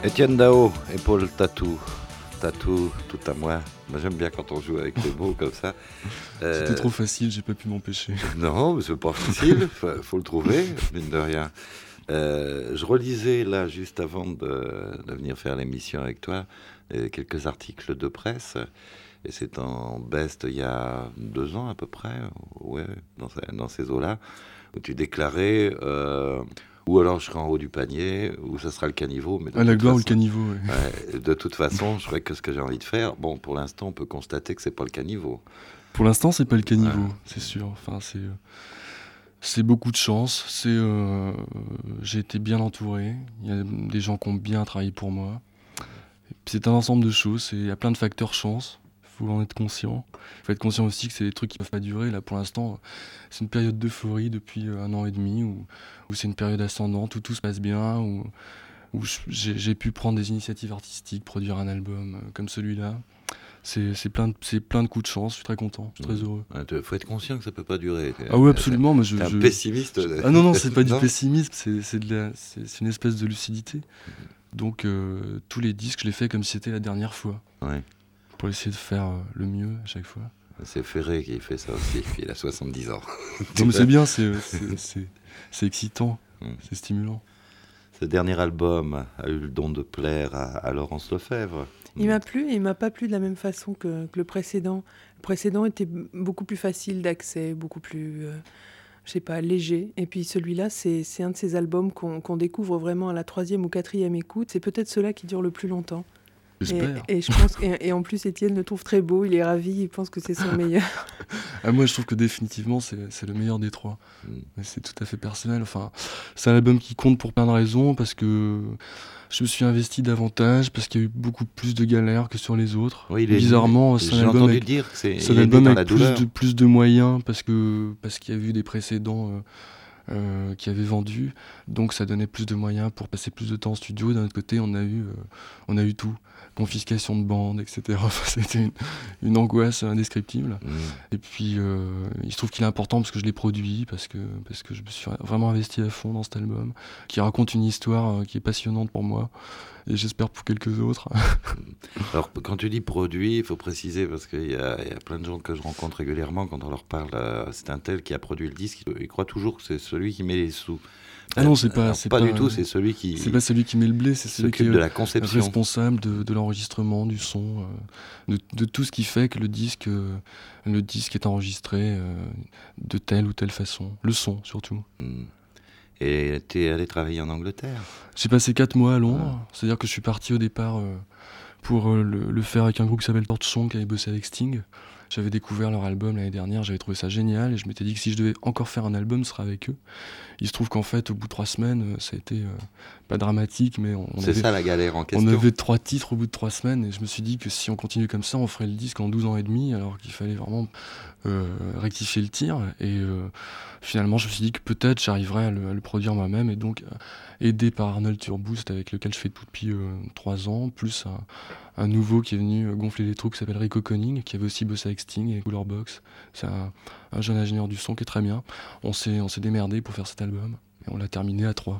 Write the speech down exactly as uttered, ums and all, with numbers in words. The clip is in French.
Étienne Dao, épaule tatou, tatou tout à moi. Moi j'aime bien quand on joue avec les mots comme ça. Euh... C'était trop facile, j'ai pas pu m'empêcher. Non, mais c'est pas facile, faut, faut le trouver, mine de rien. Euh, je relisais là, juste avant de, de venir faire l'émission avec toi, quelques articles de presse. Et c'est en Best il y a deux ans à peu près, ouais, dans, dans ces eaux-là, où tu déclarais... Euh, ou alors je serai en haut du panier, ou ça sera le caniveau. Mais à la gloire ou le caniveau, oui. Ouais, de toute façon, je ferai que ce que j'ai envie de faire. Bon, pour l'instant, on peut constater que c'est pas le caniveau. Pour l'instant, c'est pas le caniveau, ouais. C'est sûr. Enfin, c'est, c'est beaucoup de chance. C'est, euh, j'ai été bien entouré. Il y a des gens qui ont bien travaillé pour moi. Et puis c'est un ensemble de choses. Il y a plein de facteurs chance. Il faut en être conscient. Il faut être conscient aussi que c'est des trucs qui peuvent pas durer. Là, pour l'instant, c'est une période d'euphorie depuis un an et demi, où, où c'est une période ascendante, où tout se passe bien, où, où j'ai, j'ai pu prendre des initiatives artistiques, produire un album comme celui-là. C'est, c'est, plein de, c'est plein de coups de chance, je suis très content, je suis très heureux. Il faut être conscient que ça peut pas durer. Ah oui, absolument. Mais je, T'es un je... pessimiste. Ah non, non, c'est pas du pessimisme, c'est, c'est, de la, c'est, c'est une espèce de lucidité. Donc euh, tous les disques, je les fais comme si c'était la dernière fois. Ouais. Pour essayer de faire le mieux à chaque fois. C'est Ferré qui fait ça aussi, il a soixante-dix ans. Non mais c'est bien, c'est, c'est, c'est, c'est excitant, mmh. C'est stimulant. Ce dernier album a eu le don de plaire à, à Laurence Lefebvre. Il m'a plu et il m'a pas plu de la même façon que, que le précédent. Le précédent était beaucoup plus facile d'accès, beaucoup plus, euh, je sais pas, léger. Et puis celui-là, c'est, c'est un de ces albums qu'on, qu'on découvre vraiment à la troisième ou quatrième écoute. C'est peut-être ceux-là qui durent le plus longtemps. J'espère. Et, et, je pense, et, et en plus, Étienne le trouve très beau, il est ravi, il pense que c'est son meilleur. Ah, moi, je trouve que définitivement, c'est, c'est le meilleur des trois. Mm. Mais c'est tout à fait personnel. Enfin, c'est un album qui compte pour plein de raisons, parce que je me suis investi davantage, parce qu'il y a eu beaucoup plus de galères que sur les autres. Oui, il est, Bizarrement, c'est un album avec, dire que c'est, c'est un album avec plus de, plus de moyens, parce, que, parce qu'il y a eu des précédents... Euh, Euh, qui avait vendu, donc ça donnait plus de moyens pour passer plus de temps en studio. D'un autre côté, on a eu, euh, on a eu tout, confiscation de bandes, et cetera. C'était une, une angoisse indescriptible. Mmh. Et puis, euh, il se trouve qu'il est important parce que je l'ai produit, parce que, parce que je me suis vraiment investi à fond dans cet album, qui raconte une histoire euh, qui est passionnante pour moi, et j'espère pour quelques autres. Alors, quand tu dis produit, il faut préciser, parce qu'il y a, il y a plein de gens que je rencontre régulièrement, quand on leur parle, euh, c'est un tel qui a produit le disque, ils croient toujours que c'est celui qui met les sous. Ah non, c'est pas, Alors, c'est pas, pas du tout, c'est celui qui... C'est pas celui qui met le blé, c'est celui qui est de la conception. responsable de, de l'enregistrement, du son, euh, de, de tout ce qui fait que le disque, euh, le disque est enregistré euh, de telle ou telle façon. Le son, surtout. Mmh. Et tu es allé travailler en Angleterre ? J'ai passé quatre mois à Londres, ouais. C'est-à-dire que je suis parti au départ euh, pour euh, le, le faire avec un groupe qui s'appelle Torch Song, qui avait bossé avec Sting. J'avais découvert leur album l'année dernière, j'avais trouvé ça génial, et je m'étais dit que si je devais encore faire un album, ce serait avec eux. Il se trouve qu'en fait, au bout de trois semaines, ça a été euh, pas dramatique, mais on, on c'est avait, ça la galère en question. On avait trois titres au bout de trois semaines, et je me suis dit que si on continue comme ça, on ferait le disque en douze ans et demi, alors qu'il fallait vraiment euh, rectifier le tir. Et euh, finalement, je me suis dit que peut-être j'arriverais à le, à le produire moi-même, et donc euh, aidé par Arnold Turboost, avec lequel je fais tout depuis euh, trois ans, plus un, un nouveau qui est venu gonfler les trous, qui s'appelle Rico Conning, qui avait aussi bossé avec Sting et Coolerbox. C'est un, un jeune ingénieur du son qui est très bien. On s'est, on s'est démerdé pour faire cet album, et on l'a terminé à trois.